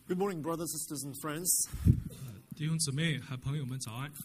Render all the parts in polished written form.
Good morning, brothers, sisters, and friends. 弟兄姊妹和朋友们早安。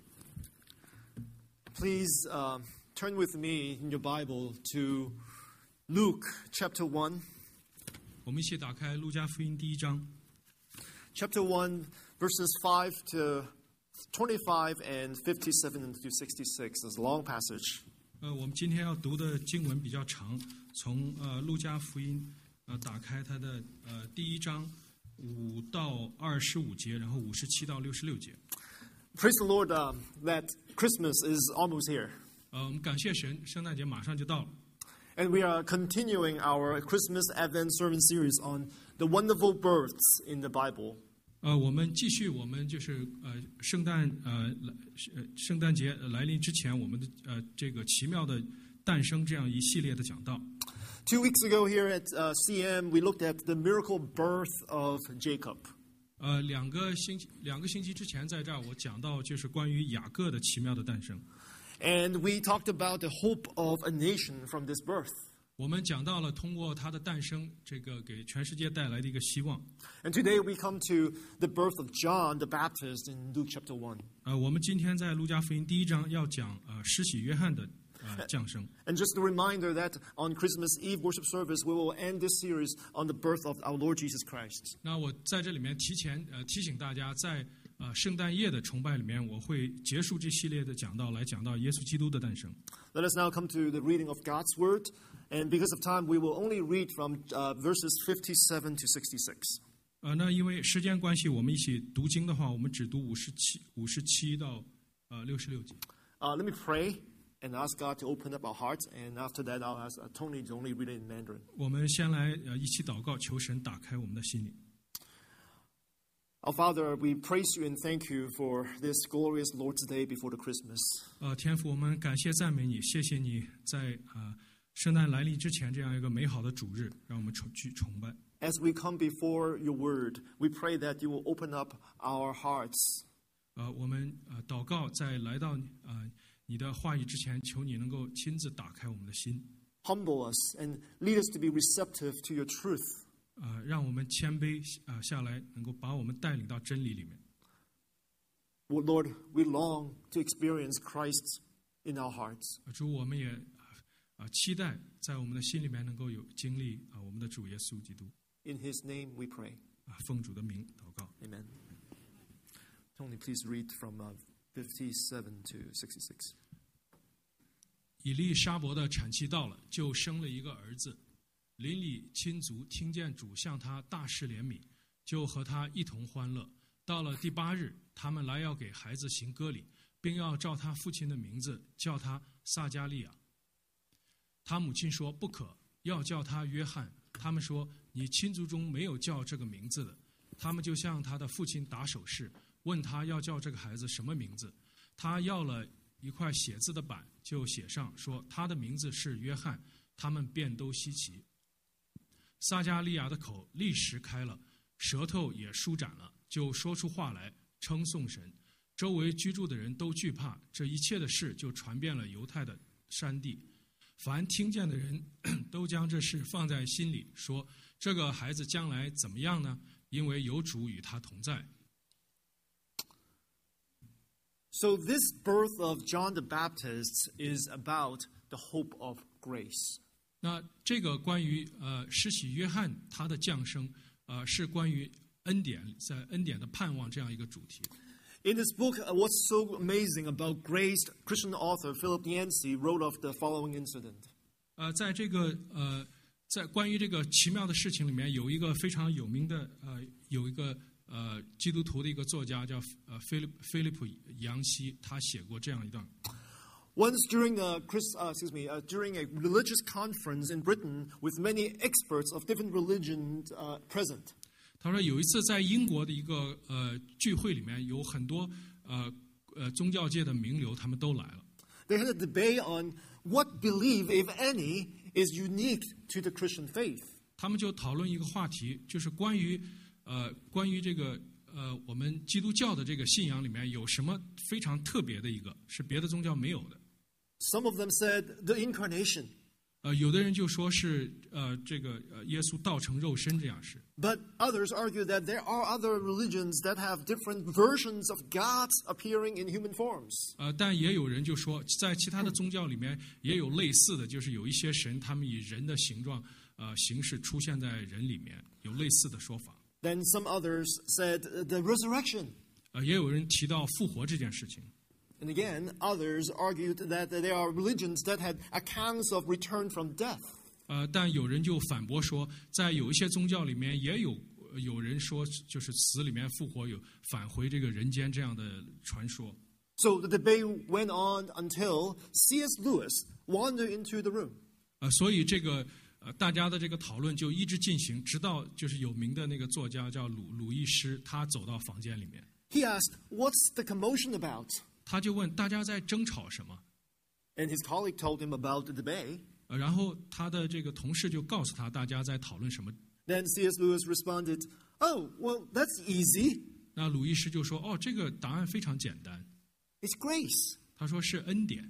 Please turn with me in your Bible to Luke chapter 1. 我们一起打开路加福音第1章 Chapter 1, verses 5 to 25 and 57 to 66. It's a long passage. 我们今天要读的经文比较长，从路加福音打开它的第1章5到25节，然后57到66节。 Praise the Lord that Christmas is almost here. 我们感谢神，圣诞节马上就到了。 And we are continuing our Christmas Advent sermon series on the wonderful births in the Bible. 我们继续，我们就是圣诞节来临之前，我们的这个奇妙的诞生这样一系列的讲道。 2 weeks ago here at CM, we looked at the miracle birth of Jacob. 两个星期之前，在这儿我讲到就是关于雅各的奇妙的诞生。 And we talked about the hope of a nation from this birth. 我们讲到了通过他的诞生，这个给全世界带来的一个希望。 And today we come to the birth of John the Baptist in Luke chapter 1. 我们今天在路加福音第1章要讲施洗约翰的降生。 And just a reminder that on Christmas Eve worship service, we will end this series on the birth of our Lord Jesus Christ. 那我在这里面提前提醒大家，在圣诞夜的崇拜里面，我会结束这系列的讲道，来讲到耶稣基督的诞生。 Let us now come to the reading of God's Word. And because of time, we will only read from verses 57 to 66. 那因为时间关系，我们一起读经的话，我们只读57到66节。 Let me pray and ask God to open up our hearts. And after that, I'll ask Tony to only read it in Mandarin. 我们先来一起祷告，求神打开我们的心灵。 Our Father, we praise you and thank you for this glorious Lord's Day before the Christmas. 天父，我们感谢赞美你，谢谢你在圣诞来临之前这样一个美好的主日，让我们去崇拜。 As we come before your word, we pray that you will open up our hearts. 我们祷告，在来到你的话语之前，求你能够亲自打开我们的心。 Humble us and lead us to be receptive to your truth. 让我们谦卑下来，能够把我们带领到真理里面。 Lord, we long to experience Christ in our hearts. 主，我们也期待在我们的心里面能够有经历我们的主耶稣基督。 In His name we pray. 奉主的名祷告。 Amen. Tony, please read from 57 to 66. 以利沙伯的产期到了，就生了一个儿子。邻里亲族听见主向他大施怜悯，就和他一同欢乐。到了第8日，他们来要给孩子行割礼，并要照他父亲的名字叫他撒加利亚。他母亲说不可，要叫他约翰。他们说你亲族中没有叫这个名字的。他们就向他的父亲打手势，问他要叫这个孩子什么名字。他要了一块写字的板，就写上说他的名字是约翰。他们便都稀奇。撒加利亚的口立时开了，舌头也舒展了，就说出话来，称颂神。周围居住的人都惧怕，这一切的事就传遍了犹太的山地。凡听见的人都将这事放在心里，说这个孩子将来怎么样呢？因为有主与他同在。 So this birth of John the Baptist is about the hope of grace. 那这个关于施洗约翰他的降生，是关于恩典，在恩典的盼望这样一个主题。 In this book, what's so amazing about grace, Christian author Philip Yancey wrote of the following incident. 在这个在关于这个奇妙的事情里面，有一个非常有名的有一个基督徒的一个作家叫菲利普杨希，他写过这样一段。 Once during during a religious conference in Britain with many experts of different religions present. 他说有一次在英国的一个聚会里面，有很多宗教界的名流，他们都来了。 They had a debate on what belief, if any, is unique to the Christian faith. 他们就讨论一个话题，就是关于这个我们基督教的这个信仰里面有什么非常特别的一个，是别的宗教没有的。 Some of them said the incarnation. 有的人就说是这个耶稣道成肉身这样是。 But others argue that there are other religions that have different versions of God appearing in human forms. 但也有人就说，在其他的宗教里面也有类似的，就是有一些神他们以人的形状形式出现在人里面，有类似的说法。 Then some others said the resurrection. 也有人提到复活这件事情。 And again, others argued that there are religions that had accounts of return from death. 但有人就反驳说，在有一些宗教里面也有人说，就是死里面复活，有返回这个人间这样的传说。 So the debate went on until C.S. Lewis wandered into the room. 所以这个大家的这个讨论就一直进行，直到就是有名的那个作家叫鲁易斯，他走到房间里面。 He asked, "What's the commotion about?" 他就问大家在争吵什么， And his colleague told him about the debate. 然后他的这个同事就告诉他大家在讨论什么。 Then C.S. Lewis responded, "Oh, well, that's easy. 那鲁易斯就说：“哦，这个答案非常简单。 It's grace." 他说是恩典。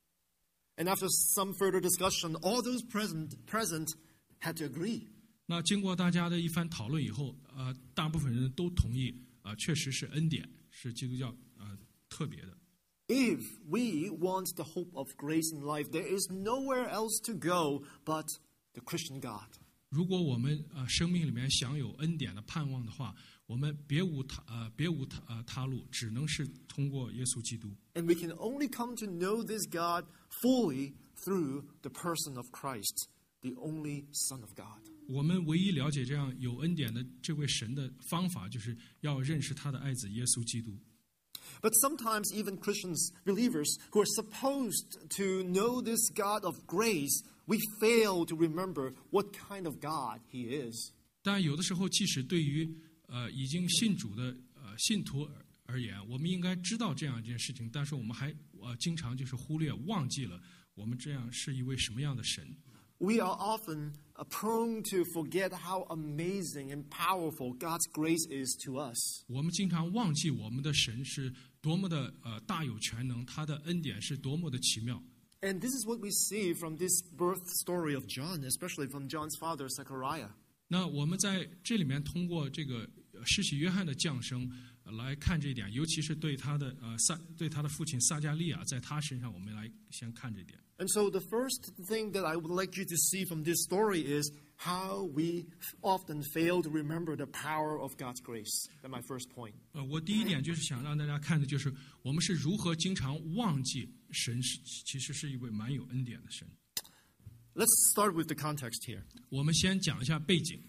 And after some further discussion, all those present had to agree. 那经过大家的一番讨论以后，大部分人都同意，确实是恩典，是基督教特别的。 If we want the hope of grace in life, there is nowhere else to go but the Christian God. 如果我们生命里面享有恩典的盼望的话，我们别无他路，只能是通过耶稣基督。 And we can only come to know this God fully through the person of Christ, the only Son of God. 我们唯一了解这样有恩典的这位神的方法，就是要认识他的爱子耶稣基督。 But sometimes even Christians, believers, who are supposed to know this God of grace, we fail to remember what kind of God He is. 但有的时候，即使对于已经信主的信徒而言，我们应该知道这样一件事情，但是我们还经常就是忽略、忘记了我们这样是一位什么样的神。 We are often prone to forget how amazing and powerful God's grace is to us. 我们经常忘记我们的神是多么的大有全能，他的恩典是多么的奇妙。 And this is what we see from this birth story of John, especially from John's father, Zechariah. 那我们在这里面通过这个施洗约翰的降生来看这一点，尤其是对他的父亲撒加利亚，在他身上，我们来先看这点。 And so the first thing that I would like you to see from this story is how we often fail to remember the power of God's grace. That's my first point. 我第一点就是想让大家看的就是我们是如何经常忘记神其实是一位蛮有恩典的神。 Let's start with the context here. 我们先讲一下背景。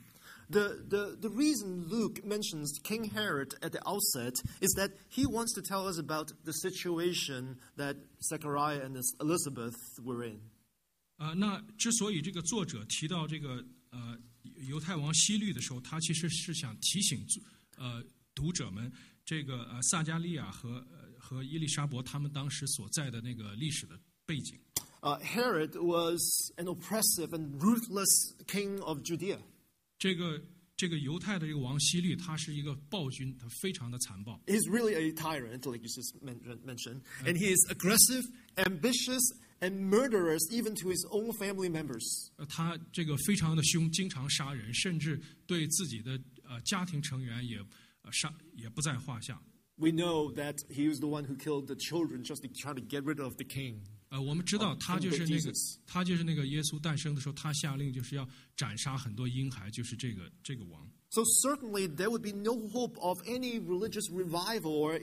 The reason Luke mentions King Herod at the outset is that he wants to tell us about the situation that Zechariah and Elizabeth were in. 那之所以这个作者提到这个犹太王希律的时候，他其实是想提醒读者们，这个撒加利亚和伊丽莎伯他们当时所在的那个历史的背景。 Herod was an oppressive and ruthless king of Judea. 这个犹太的这个王希律，他是一个暴君，他非常的残暴。 He's really a tyrant, like you just mentioned. And he is aggressive, ambitious, and murderous even to his own family members. 他这个非常的凶，经常杀人，甚至对自己的家庭成员也不在话下。 We know that he was the one who killed the children just to try to get rid of the king. 我们知道他就是那个耶稣诞生的时候，他下令就是要斩杀很多婴孩，就是这个王。 So certainly there would be no hope of any religious revival or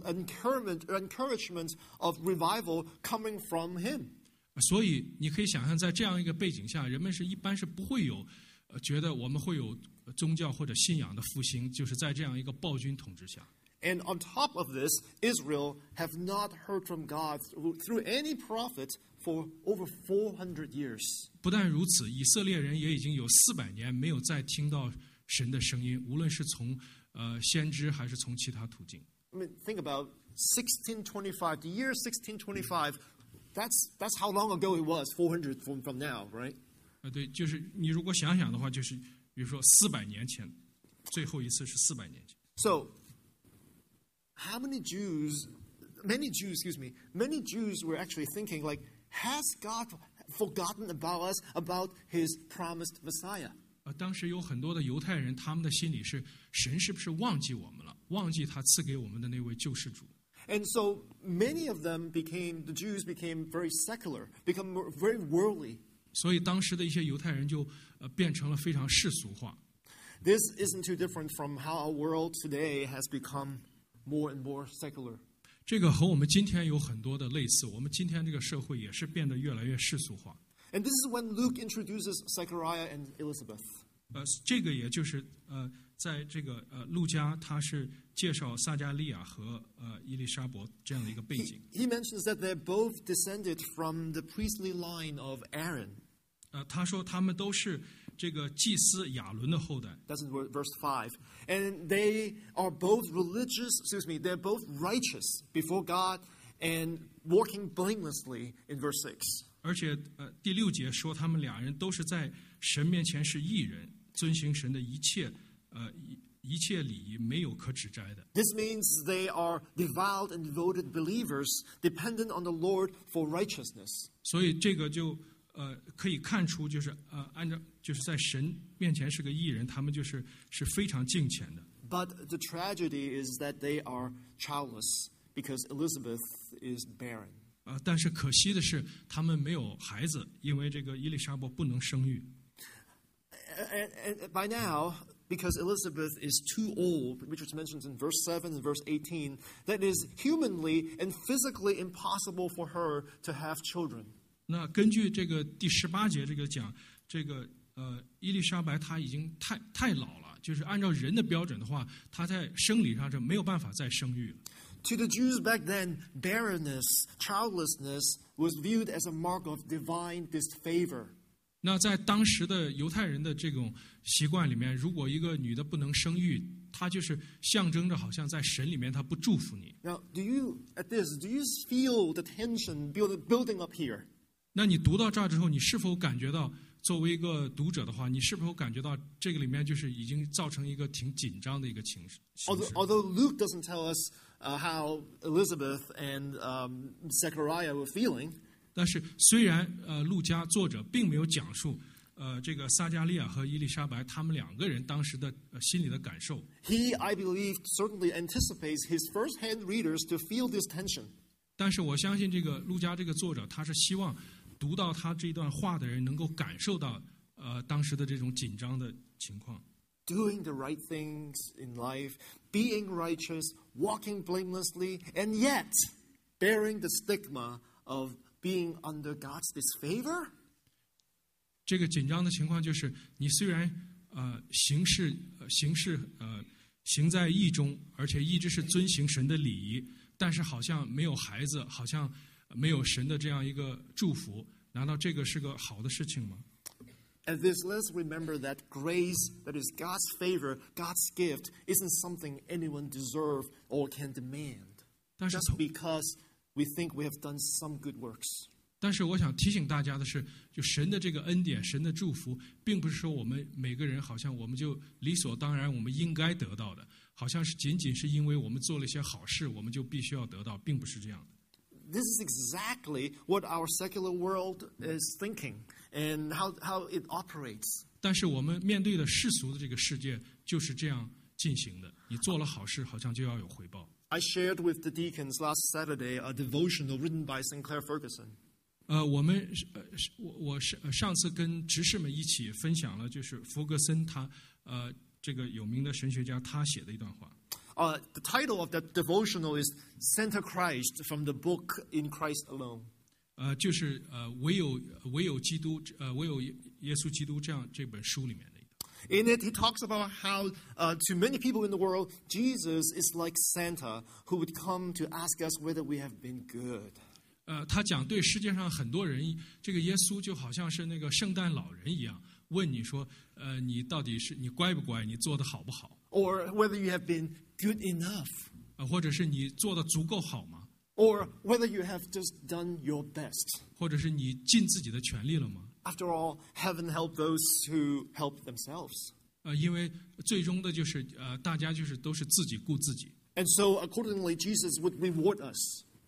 encouragement of revival coming from him. 所以你可以想象，在这样一个背景下，人们一般是不会有觉得我们会有宗教或者信仰的复兴，就是在这样一个暴君统治下。 And on top of this, Israel have not heard from God through any prophet for over 400 years. 不但如此，以色列人也已经有400年没有再听到神的声音，无论是从先知还是从其他途径。 I mean, think about 1625, the year 1625. That's how long ago it was, 400 from now, right? 对，就是你如果想想的话，就是比如说400年前，最后一次是400年前。 So, many Jews were actually thinking, like, has God forgotten about us, about his promised Messiah. 当时有很多的犹太人，他们的心里是神是不是忘记我们了，忘记他赐给我们的那位救世主。 And so many of them the Jews became very secular, become very worldly. 所以当时的一些犹太人就变成了非常世俗化。 This isn't too different from how our world today has become more and more secular. 这个和我们今天有很多的类似，我们今天这个社会也是变得越来越世俗化。 And this is when Luke introduces Zechariah and Elizabeth. 这个也就是在这个路加他是介绍撒加利亚和伊丽莎伯这样的一个背景。 He mentions that they're both descended from the priestly line of Aaron. 他说他们都是这个祭司亚伦的后代。 That's in verse 5. And they are both they're both righteous before God and walking blamelessly in verse 6. 而且第6节说他们俩人都是在神面前是义人，遵行神的一切礼仪，没有可指摘的。 This means they are devout and devoted believers, dependent on the Lord for righteousness. 所以这个就可以看出，就是按照就是在神面前是个义人，他们是非常敬虔的。 But the tragedy is that they are childless because Elizabeth is barren. 但是可惜的是，他们没有孩子，因为这个伊丽莎伯不能生育。 And by now, because Elizabeth is too old, which is mentioned in verse 7 and verse 18, that it is humanly and physically impossible for her to have children. 那根据这个第18节这个讲，这个伊丽莎白她已经太老了，就是按照人的标准的话，她在生理上是没有办法再生育了。 To the Jews back then, barrenness, childlessness was viewed as a mark of divine disfavor. 那在当时的犹太人的这种习惯里面，如果一个女的不能生育，她就是象征着好像在神里面她不祝福你。 Now, do you feel the tension building up here? 那你读到这儿之后，你是否感觉到，作为一个读者的话，你是否感觉到这个里面就是已经造成一个挺紧张的一个情势 Although Luke doesn't tell us how Elizabeth and Zechariah were feeling. 但是虽然路加作者并没有讲述这个撒加利亚和伊丽莎白他们两个人当时的心里的感受。 He, I believe, certainly anticipates his first-hand readers to feel this tension. 但是我相信这个路加这个作者他是希望读到他这段话的人能够感受到当时的这种紧张的情况。 Doing the right things in life, being righteous, walking blamelessly, and yet bearing the stigma of being under God's disfavor? 这个紧张的情况就是，你虽然行在义中，而且一直是遵行神的礼仪，但是好像没有孩子，好像没有神的这样一个祝福，难道这个是个好的事情吗？ At this, let's remember that grace, that is God's favor, God's gift, isn't something anyone deserves or can demand, just because we think we have done some good works. 但是我想提醒大家的是，就神的这个恩典，神的祝福，并不是说我们每个人好像我们就理所当然，我们应该得到的，好像是仅仅是因为我们做了一些好事，我们就必须要得到，并不是这样的。 This is exactly what our secular world is thinking and how it operates. 但是我们面对的世俗的这个世界就是这样进行的，你做了好事，好像就要有回报。 I shared with the deacons last Saturday a devotional written by Sinclair Ferguson. 我上次跟执事们一起分享了，就是弗格森他这个有名的神学家他写的一段话。 The title of that devotional is Center Christ from the book In Christ Alone. 就是唯有基督，唯有耶稣基督这本书里面的。 In it, he talks about how to many people in the world, Jesus is like Santa who would come to ask us whether we have been good. 他讲对世界上很多人，这个耶稣就好像是那个圣诞老人一样，问你说，你到底是你乖不乖，你做的好不好？ Or whether you have been good enough. 或者是你做的足够好吗？ Or whether you have just done your best. 或者是你尽自己的全力了吗？ After all, heaven help those who help themselves. 因为最终的就是大家就是都是自己顾自己。 And so accordingly, Jesus would reward us.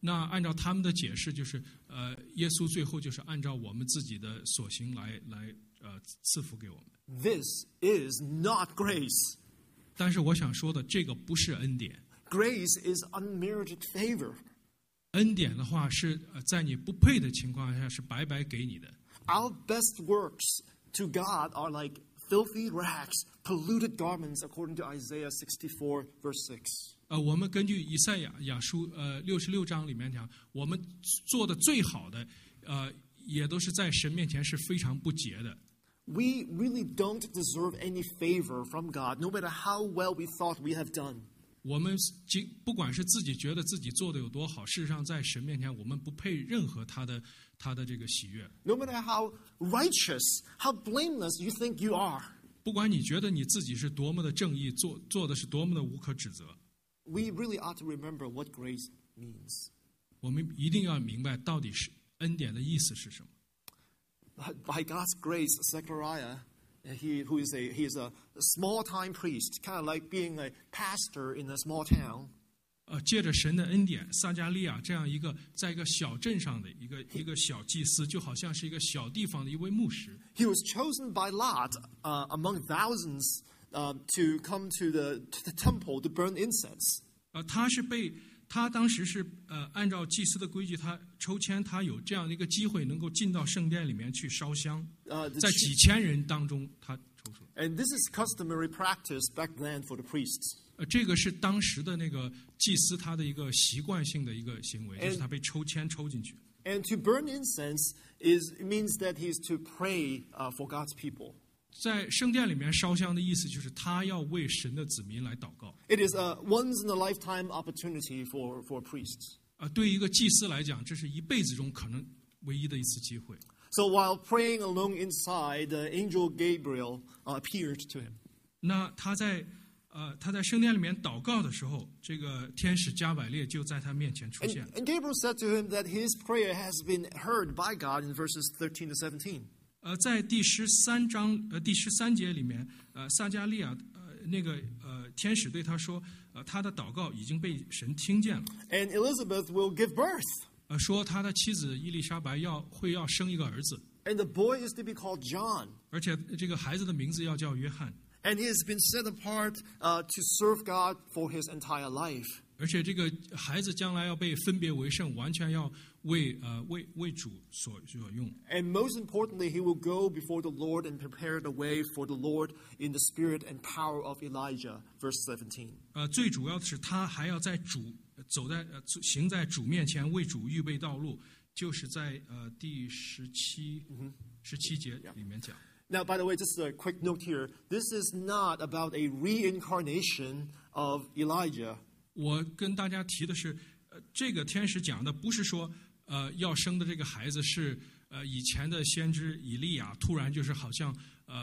那按照他们的解释，就是耶稣最后就是按照我们自己的所行来赐福给我们。 This is not grace. 但是我想说的，这个不是恩典。 Grace is unmerited favor. 恩典的话是在你不配的情况下是白白给你的。 Our best works to God are like filthy rags, polluted garments, according to Isaiah 64, verse 6. 我们根据以赛亚书66章里面讲，我们做的最好的也都是在神面前是非常不洁的。 We really don't deserve any favor from God, no matter how well we thought we have done. 我们不管是自己觉得自己做的有多好，事实上在神面前我们不配任何他的这个喜悦。 No matter how righteous, how blameless you think you are. 不管你觉得你自己是多么的正义，做的是多么的无可指责。 We really ought to remember what grace means. 我们一定要明白到底是恩典的意思是什么。 By God's grace, Zechariah, he is a small-time priest, kind of like being a pastor in a small town. 借着神的恩典，撒迦利亚这样在一个小镇上的一个小祭司，就好像是一个小地方的一位牧师。 He was chosen by Lot among thousands to come to the temple to burn incense. 他当时是按照祭司的规矩，他抽签，他有这样的一个机会，能够进到圣殿里面去烧香，在几千人当中他抽出来。 And this is customary practice back then for the priests. 这个是当时的那个祭司他的一个习惯性的一个行为，就是他被抽签抽进去。 And to burn incense means that he is to pray for God's people. 在圣殿里面烧香的意思就是他要为神的子民来祷告。 It is a once-in-a-lifetime opportunity for priests. 对一个祭司来讲，这是一辈子中可能唯一的一次机会。 So while praying alone inside, the angel Gabriel appeared to him. 那他在圣殿里面祷告的时候，这个天使加百列就在他面前出现。 And Gabriel said to him that his prayer has been heard by God in verses 13 to 17. 在第13节里面，撒迦利亚天使对他说，他的祷告已经被神听见了。 And Elizabeth will give birth. 说他的妻子伊丽莎白要生一个儿子。 And the boy is to be called John. 而且这个孩子的名字要叫约翰。 And he has been set apart to serve God for his entire life. 而且这个孩子将来要被分别为圣，完全要为主所用。 And most importantly, he will go before the Lord and prepare the way for the Lord in the spirit and power of Elijah. Verse 17. 最主要的是他还要在行在主面前为主预备道路，就是在第17节里面讲。 Now, by the way, just a quick note here. This is not about a reincarnation of Elijah. 我跟大家提的是，这个天使讲的不是说，要生的这个孩子是以前的先知以利亚突然就是好像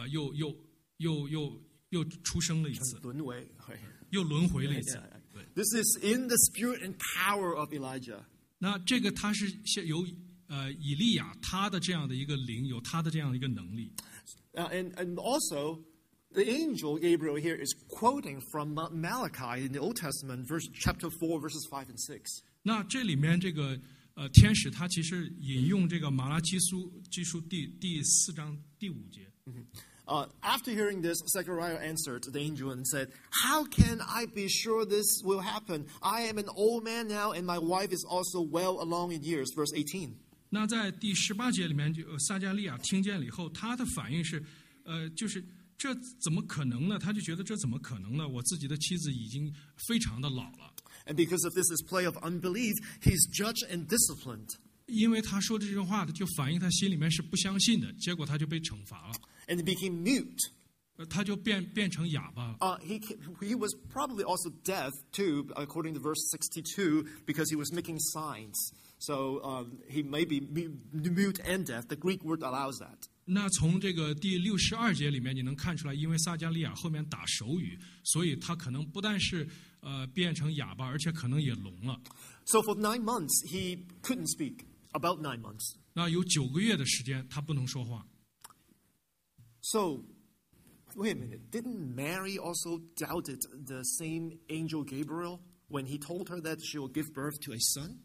又出生了一次，又轮回了一次。 This is in the spirit and power of Elijah. 那这个他是由以利亚他的这样的一个灵，有他的这样的一个能力。 And also, the angel Gabriel here is quoting from Malachi in the Old Testament, chapter 4, verses 5 and 6. 那这里面这个天使他其实引用这个马拉基书第4章第5节。 After hearing this, Zechariah answered the angel and said, "How can I be sure this will happen? I am an old man now, and my wife is also well along in years." Verse 18. 那在第18节里面，撒迦利亚听见了以后，他的反应是，就是这怎么可能呢？他就觉得这怎么可能呢？我自己的妻子已经非常的老了。 And because of this display of unbelief, he's judged and disciplined. 因为他说这句话的，就反映他心里面是不相信的，结果他就被惩罚了。 And he became mute. 他就变成哑巴了。 He was probably also deaf too, according to verse 62, because he was making signs. So he may be mute and deaf. The Greek word allows that. 那从这个第62节里面，你能看出来，因为撒迦利亚后面打手语，所以他可能不但是变成哑巴，而且可能也聋了。 So for 9 months he couldn't speak. About 9 months. 那有9个月的时间，他不能说话。 So, wait a minute. Didn't Mary also doubted the same angel Gabriel when he told her that she will give birth to a son?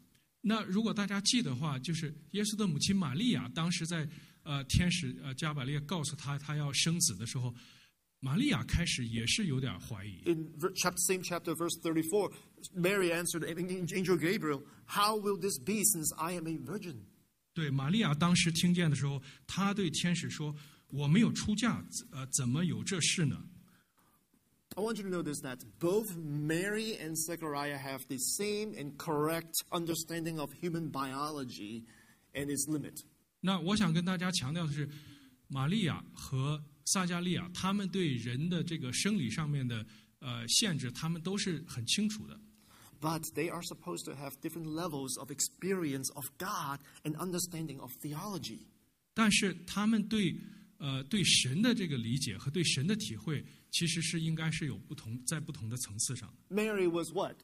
那如果大家记得话，就是耶稣的母亲玛利亚，当时在天使加百列告诉她要生子的时候，玛利亚开始也是有点怀疑。 In same chapter, verse 34, Mary answered Angel Gabriel, "How will this be, since I am a virgin?" 对，玛利亚当时听见的时候，她对天使说：“我没有出嫁，怎么有这事呢？” I want you to notice that both Mary and Zechariah have the same and correct understanding of human biology and its limit. 那我想跟大家强调的是，玛利亚和撒加利亚他们对人的这个生理上面的限制，他们都是很清楚的。 But they are supposed to have different levels of experience of God and understanding of theology. 但是他们对神的这个理解和对神的体会，其实是应该是有在不同的层次上。 Mary was what?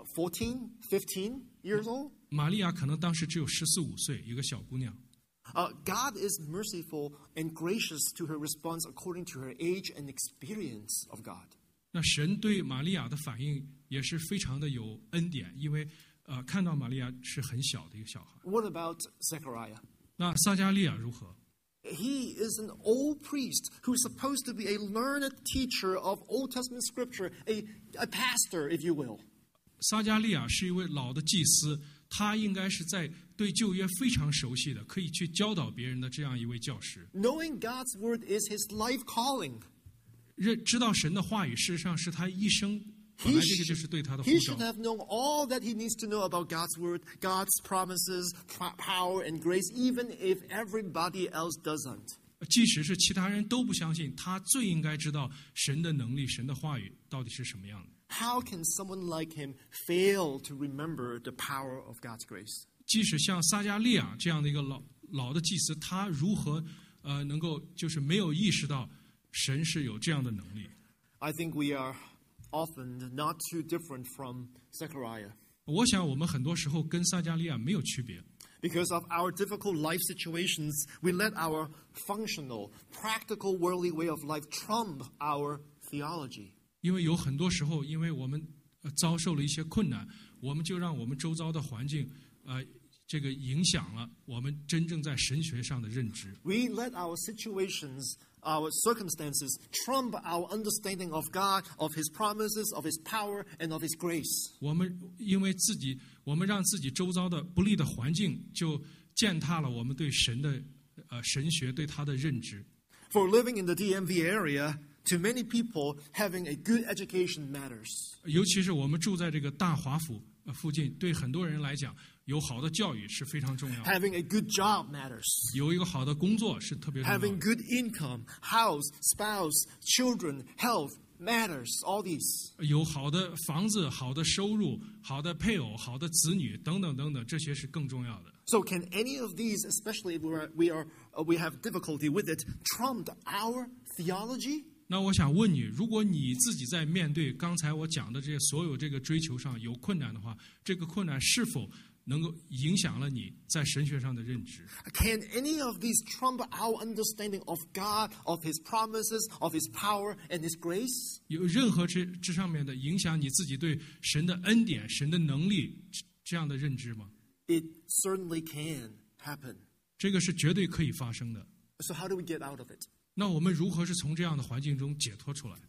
14, 15 years old? 玛利亚可能当时只有14、15岁，一个小姑娘。 God is merciful and gracious to her response according to her age and experience of God. 那神对玛利亚的反应也是非常的有恩典，因为看到玛利亚是很小的一个小孩。 What about Zechariah? 那撒加利亚如何？ He is an old priest who's supposed to be a learned teacher of Old Testament scripture, a pastor, if you will. 撒加利亚是一位老的祭司，他应该是在对旧约非常熟悉的，可以去教导别人的这样一位教师。 Knowing God's word is his life calling. 知道神的话语，事实上是他一生本来这个就是对他的呼 He 召 should。have known all that he needs to know about God's word, God's promises, power, and grace, even if everybody else doesn't. 即使是其他人都不相信，他最应该知道神的能力、神的话语到底是什么样的。 How can someone like him fail to remember the power of God's grace? 即使像撒加利亚这样的一个老的祭司，他如何能够就是没有意识到神是有这样的能力？ I think we are often not too different from Zechariah. 我想我们很多时候跟撒加利亚没有区别。 Because of our difficult life situations, we let our functional, practical, worldly way of life trump our theology. 因为有很多时候，因为我们遭受了一些困难，我们就让我们周遭的环境这个影响了我们真正在神学上的认知。 We let our situations, our circumstances trump our understanding of God, of His promises, of His power, and of His grace. 我们因为我们让自己周遭的不利的环境，就践踏了我们对神的神学对他的认知。 For living in the DMV area, to many people, having a good education matters. 尤其是我们住在这个大华府附近，对很多人来讲，有好的教育是非常重要的。 Having a good job matters. 有一个好的工作是特别重要的。 Having good income, house, spouse, children, health matters. All these. 有好的房子、好的收入、好的配偶、好的子女等等等等，这些是更重要的。 So can any of these, especially if we have difficulty with it, trump our theology? 那我想问你，如果你自己在面对刚才我讲的这些所有这个追求上有困难的话，这个困难是否能够影响了你在神学上的认知？ Can any of these trump our understanding of God, of His promises, of His power, and His grace? 有任何这上面的影响你自己对神的恩典、神的能力这样的认知吗？ It certainly can happen. 这个是绝对可以发生的。 So how do we get out of it? 那我们如何是从这样的环境中解脱出来？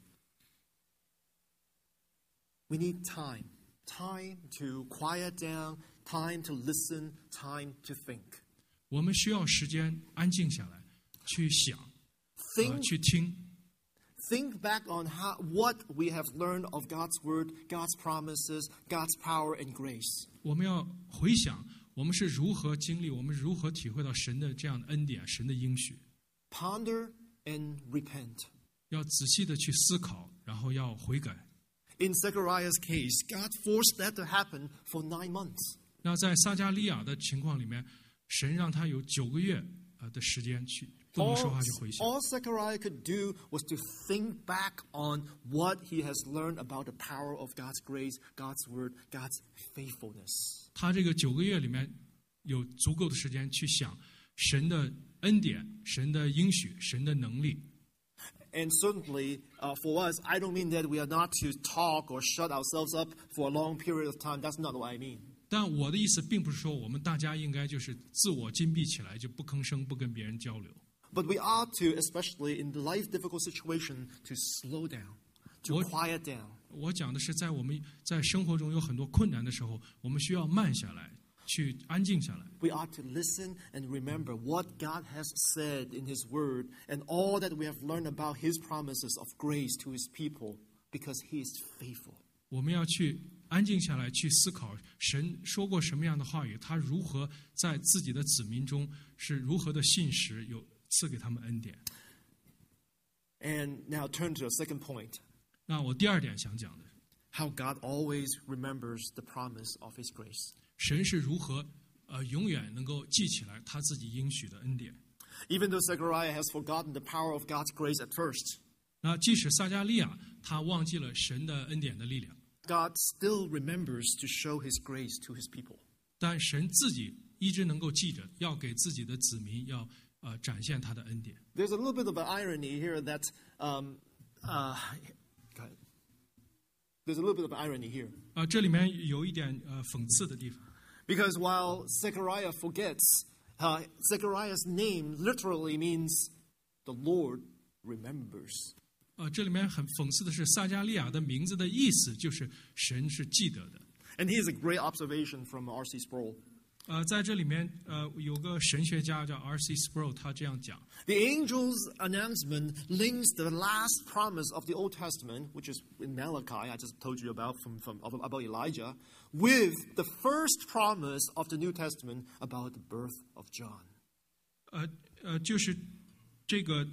We need time. Time to quiet down, time to listen, time to think. 我们需要时间安静下来，去想，去 Think 听。 back on what we have learned of God's word, God's promises, God's power and grace. 我们要回想我们是如何经历，我们如何体会到神的这样的恩典、神的应许。 Ponder and repent. 要仔细的去思考，然后要悔改。 In Zechariah's case, God forced that to happen for 9 months. 那在撒加利亚的情况里面，神让他有9个月的时间去不能说话去回想。 All Zechariah could do was to think back on what he has learned about the power of God's grace, God's word, God's faithfulness. 他这个9个月里面有足够的时间去想神的恩典、神的应许、神的能力。 And certainly, for us, I don't mean that we are not to talk or shut ourselves up for a long period of time. That's not what I mean. 但我的意思并不是说我们大家应该就是自我禁闭起来，就不吭声，不跟别人交流。 But we ought to, especially in the life difficult situation, to slow down, to quiet down. 我讲的是在我们在生活中有很多困难的时候，我们需要慢下来，去安静下来。 We ought to listen and remember what God has said in His Word and all that we have learned about His promises of grace to His people, because He is faithful. 我们要去安静下来，去思考神说过什么样的话语，他如何在自己的子民中是如何的信实，有赐给他们恩典。 And now turn to the second point. 那我第二点想讲的， How God always remembers the promise of His grace. 神是如何永远能够记起来他自己应许的恩典。 Even though Zechariah has forgotten the power of God's grace at first, 那即使撒迦利亚他忘记了神的恩典的力量， God still remembers to show His grace to His people. 但神自己一直能够记着，要给自己的子民要展现他的恩典。 There's a little bit of an irony here that there's a little bit of irony here. 这里面有一点讽刺的地方。 Because while Zechariah forgets, Zechariah's name literally means the Lord remembers. 这里面很讽刺的是，撒迦利亚的名字的意思就是神是记得的。 And here's a great observation from R.C. Sproul. 在这里面有个神学家叫 R.C. Sproul， 他这样讲。 The angel's announcement links the last promise of the Old Testament, which is in Malachi, I just told you about about Elijah, with the first promise of the New Testament about the birth of John. 就是这个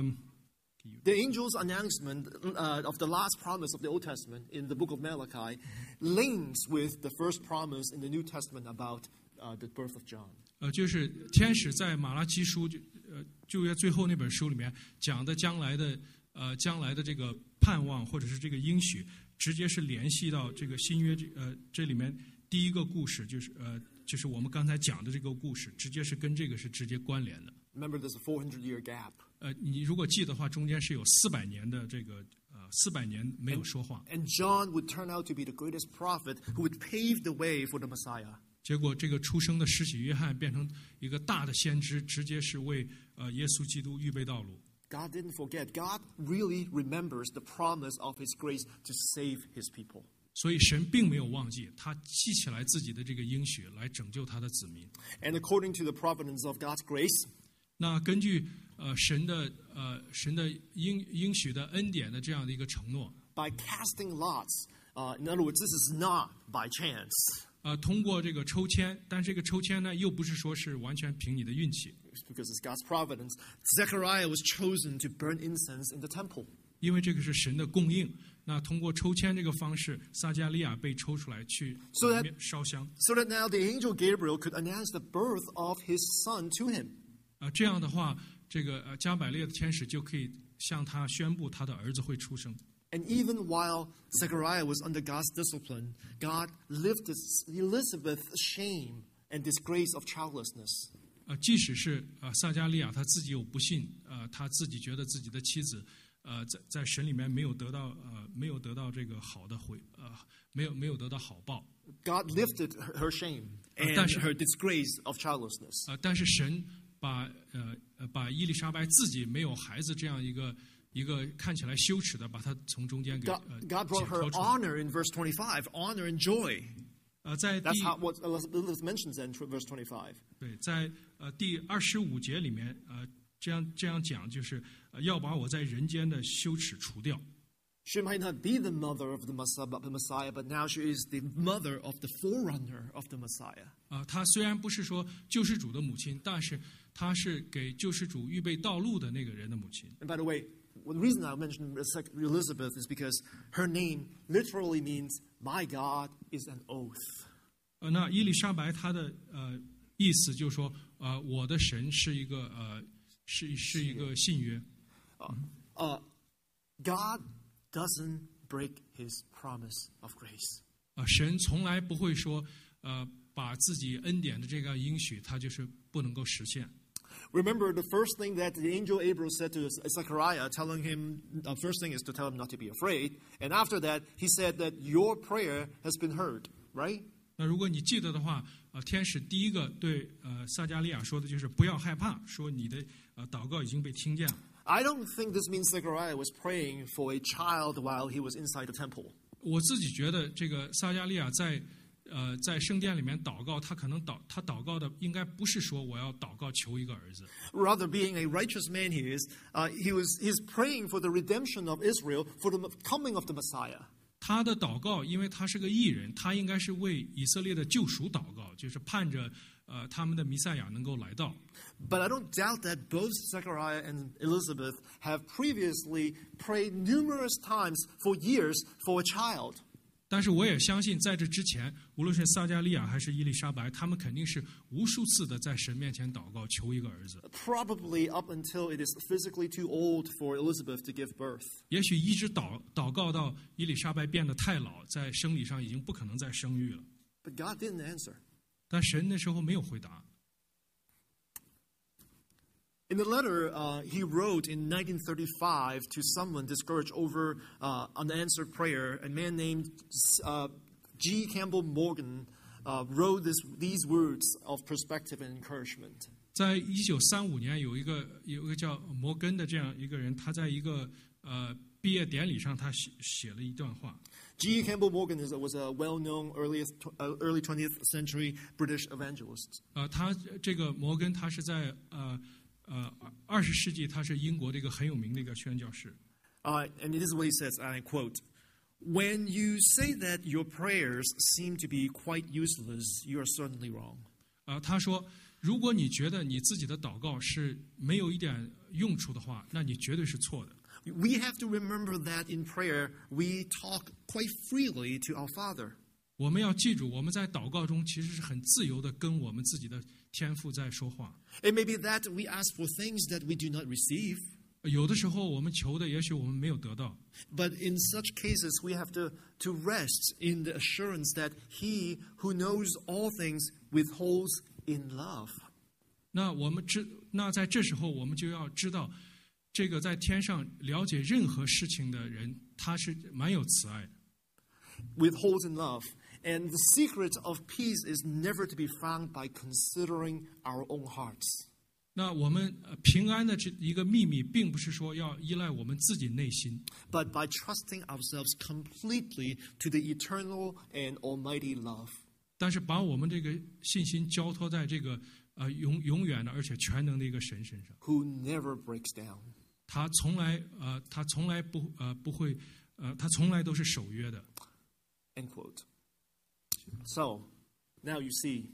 The angel's announcement of the last promise of the Old Testament in the book of Malachi links with the first promise in the New Testament about the birth of John. 就是天使在马拉基书旧约最后那本书里面讲的将来的这个盼望或者是这个应许，直接是联系到这个新约这里面第一个故事，就是我们刚才讲的这个故事，直接是跟这个是直接关联的。 Remember, there's a 400-year gap. 你如果记得话，中间是有400年的这个400年没有说话。 And John would turn out to be the greatest prophet who would pave the way for the Messiah. 结果这个出生的施洗约翰变成一个大的先知，直接是为耶稣基督预备道路。 God didn't forget. God really remembers the promise of His grace to save His people. 所以神并没有忘记，他记起来自己的这个应许来拯救他的子民。 And according to the providence of God's grace, 那根据神的应许的恩典的这样的一个承诺， by casting lots, in other words, this is not by chance. 通过这个抽签，但这个抽签呢，又不是说是完全凭你的运气， Because it's God's providence. Zechariah was chosen to burn incense in the temple. 因为这个是神的供应。那通过抽签这个方式，撒迦利亚被抽出来去烧香。 So that now the angel Gabriel could announce the birth of his son to him. 这样的话，这个加百列的天使就可以向他宣布他的儿子会出生。 And even while Zechariah was under God's discipline, God lifted Elizabeth's shame and disgrace of childlessness. 即使是撒迦利亚他自己有不信，他自己觉得自己的妻子在神里面没有得到这个好的没有得到好报。 God lifted her shame and her disgrace of childlessness. 但是神把伊丽莎白自己没有孩子这样一个看起来羞耻的，把他从中间给 God brought her honor in verse 25, honor and joy. 在 That's what Elizabeth mentions in verse 25. 对，在第25节里面这样讲，就是要把我在人间的羞耻除掉。 She might not be the mother of the Messiah, but now she is the mother of the forerunner of the Messiah. 她虽然不是说救世主的母亲，但是她是给救世主预备道路的那个人的母亲。 And by the way, the reason I mentioned Elizabeth is because her name literally means "My God is an oath." 那伊丽莎白她的意思就是说，我的神是一个是一个信约。 God doesn't break His promise of grace. 神从来不会说，把自己恩典的这个应许，他就是不能够实现。 Remember, the first thing that the angel Gabriel said to Zechariah, telling him, the first thing is to tell him not to be afraid. And after that, he said that your prayer has been heard, right? 那如果你记得的话，天使第一个对撒迦利亚说的就是不要害怕，说你的祷告已经被听见了。 I don't think this means Zechariah was praying for a child while he was inside the temple. 我自己觉得这个撒迦利亚在圣殿里面祷告，他可能他祷告的应该不是说我要祷告求一个儿子。 Rather, being a righteous man he's praying for the redemption of Israel, for the coming of the Messiah. 他的祷告，因为他是个义人，他应该是为以色列的救赎祷告，就是盼着他们的弥赛亚能够来到。 But I don't doubt that both Zechariah and Elizabeth have previously prayed numerous times for years for a child. 但是我也相信，在这之前，无论是撒迦利亚还是伊丽莎白，他们肯定是无数次的在神面前祷告，求一个儿子。 Probably up until it is physically too old for Elizabeth to give birth. 也许一直祷告到伊丽莎白变得太老，在生理上已经不可能再生育了。 But God didn't answer. 但神那时候没有回答。 In the letter he wrote in 1935 to someone discouraged over unanswered prayer, a man named G. Campbell Morgan wrote these words of perspective and encouragement. 在1935年，有一个叫摩根的这样一个人，他在一个毕业典礼上，他写了一段话。 G. Campbell Morgan was a well-known early 20th century British evangelist. 他这个摩根，他是在20世纪，他是英国的一个很有名的一个宣教士。 And it is what he says, and I quote, "When you say that your prayers seem to be quite useless, you are certainly wrong." 他说，如果你觉得你自己的祷告是没有一点用处的话，那你绝对是错的。 We have to remember that in prayer we talk quite freely to our Father. 我们要记住，我们在祷告中其实是很自由的跟我们自己的天父在说话。 It may be that we ask for things that we do not receive. 有的时候我们求的，也许我们没有得到。 But in such cases, we have to rest in the assurance that He who knows all things withholds in love. 那在这时候，我们就要知道，这个在天上了解任何事情的人，他是蛮有慈爱的。 Withholds in love. And the secret of peace is never to be found by considering our own hearts. 那我们平安的这一个秘密，并不是说要依赖我们自己内心， but by trusting ourselves completely to the eternal and almighty love. 但是把我们这个信心交托在这个永远的而且全能的一个神身上， Who never breaks down. 他从来不会他从来都是守约的。 End quote. So, now you see,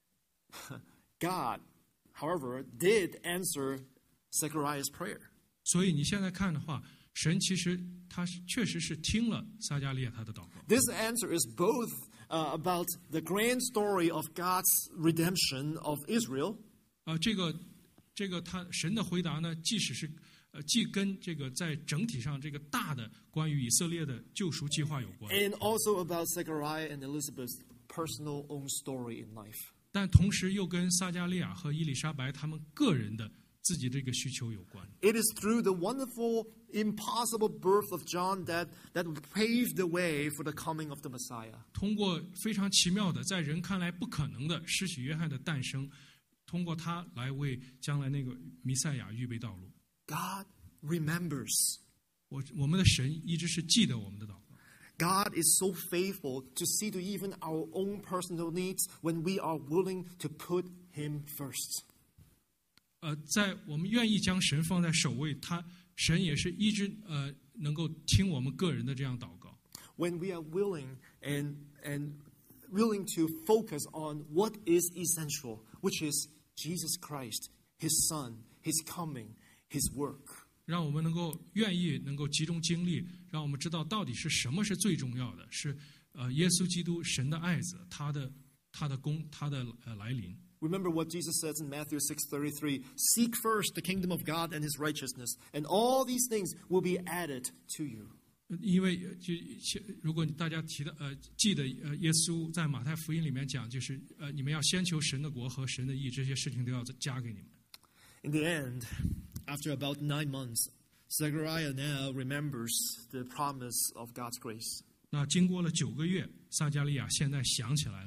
God, however, did answer Zechariah's prayer. 所以你现在看的话，神其实他确实是听了撒迦利亚他的祷告。 This answer is both about the grand story of God's redemption of Israel. 这个神的回答呢，既跟这个在整体上这个大的关于以色列的救赎计划有关， And also about Zechariah and Elizabeth's personal own story in life. 但同时又跟撒迦利亚和伊丽莎白他们个人的自己这个需求有关。 It is through the wonderful, impossible birth of John that paved the way for the coming of the Messiah. 通过非常奇妙的，在人看来不可能的施洗约翰的诞生，通过他来为将来那个弥赛亚预备道路。 God remembers. 我们的神一直是记得我们的祷告。 God is so faithful to see to even our own personal needs when we are willing to put Him first. 在我们愿意将神放在首位，神也是一直能够听我们个人的这样祷告。 When we are willing and willing to focus on what is essential, which is Jesus Christ, His Son, His coming, His work. 让我们愿意能够集中精力，让我们知道到底是什么是最重要的，是耶稣基督神的爱子，他的来临。 Remember what Jesus says in Matthew 6:33, "Seek first the kingdom of God and His righteousness, and all these things will be added to you." 因为如果大家记得耶稣在马太福音里面讲，就是你们要先求神的国和神的义，这些事情都要加给你们。 In the end, after about 9 months, Zechariah now remembers the promise of God's grace. 那经过了9个月，撒迦利亚现在想起来了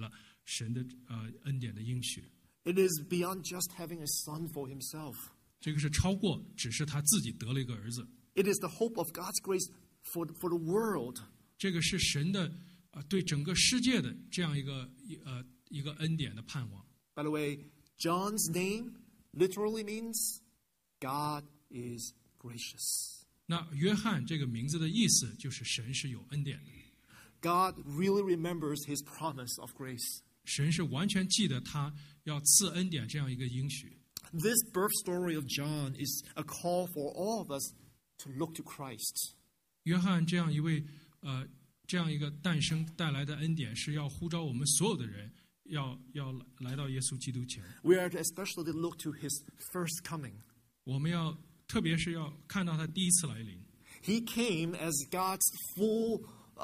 神的恩典的应许。 It is beyond just having a son for himself. 这个是超过只是他自己得了一个儿子。 It is the hope of God's grace for the world. 这个是神的对整个世界的这样一个恩典的盼望。 By the way, John's name literally means God is gracious. 那约翰这个名字的意思就是神是有恩典的。 God really remembers his promise of grace. 神是完全记得他要赐恩典这样一个应许。 This birth story of John is a call for all of us to look to Christ. 约翰这样一个诞生带来的恩典，是要呼召我们所有的人要来到耶稣基督前。 We are to especially look to his first coming. 我们特别是要看到他第一次来临。 He came as God's full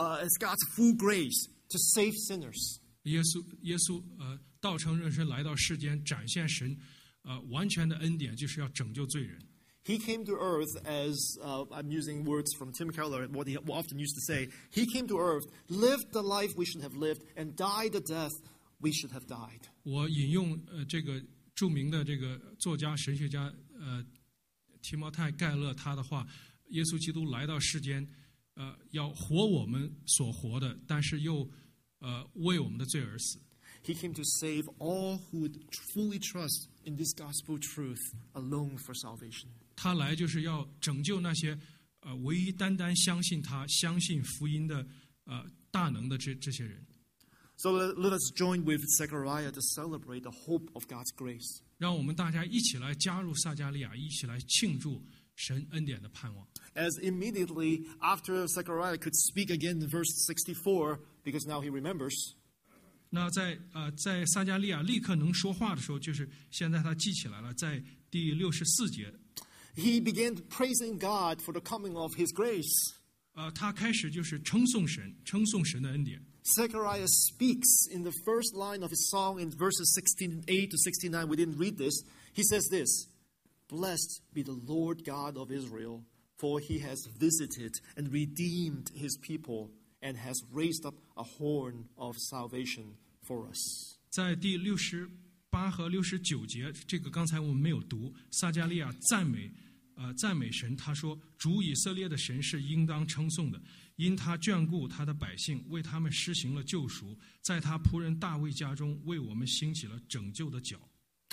grace to save sinners. 耶稣道成肉身来到世间，展现神完全的恩典，就是要拯救罪人。 He came to earth as, I'm using words from Tim Keller, what he often used to say, he came to earth, lived the life we should have lived, and died the death we should have died. 我引用这个著名的这个作家神学家提摩太盖勒他的话：耶稣基督来到世间，要活我们所活的，但是又为我们的罪而死。 He came to save all who would fully trust in this gospel truth alone for salvation. 他来就是要拯救那些唯一单单相信他、相信福音的大能的这些人。 So let us join with Zechariah to celebrate the hope of God's grace. 让我们大家一起来加入撒迦利亚，一起来庆祝神恩典的盼望。 As immediately after Zechariah could speak again in verse 64, because now he remembers. 那在撒迦利亚立刻能说话的时候，就是现在他记起来了，在第64节。 He began praising God for the coming of his grace. 他开始就是称颂神的恩典。 Zechariah speaks in the first line of his song in verses 68 to 69. We didn't read this. He says this: Blessed be the Lord God of Israel, for he has visited and redeemed his people and has raised up a horn of salvation for us. 在第68和69节，这个刚才我们没有读。撒迦利亚赞美神，他说：主以色列的神是应当称颂的，因他眷顾他的百姓，为他们施行了救赎，在他仆人大卫家中为我们兴起了拯救的脚。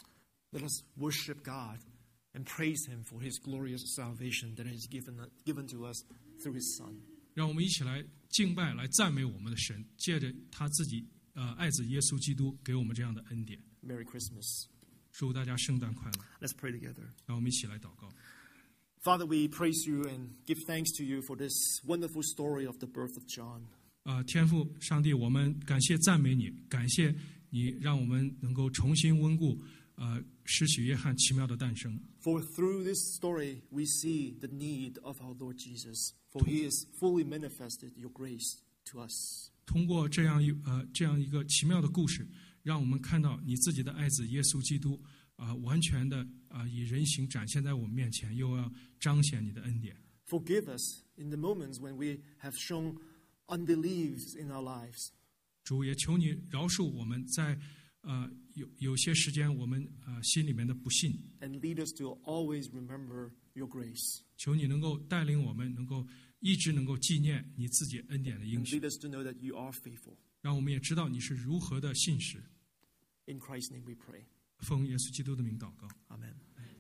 Let us worship God and praise him for his glorious salvation that he has given to us through his Son. 让我们一起来敬拜，来赞美我们的神，借着他自己爱子耶稣基督给我们这样的恩典。 Merry Christmas. 祝大家圣诞快乐。 Let's pray together. 让我们一起来祷告。 Father, we praise you and give thanks to you for this wonderful story of the birth of John. 天父上帝，我们感谢赞美你，感谢你让我们能够重新温故施洗约翰奇妙的诞生。 For through this story we see the need of our Lord Jesus, for he has fully manifested your grace to us. 通过这样一个奇妙的故事，让我们看到你自己的爱子耶稣基督完全的以人形展现在我们面前，又要彰显你的恩典。 Forgive us in the moments when we have shown unbeliefs in our lives. 主也求你饶恕我们在有些时间我们心里面的不信。 And lead us to always remember your grace. 求你能够带领我们，能够一直能够纪念你自己恩典的应 And 许， lead us to know that you are faithful. 让我们也知道你是如何的信实。 In Christ's name we pray. 奉耶稣基督的名祷告。 Amen.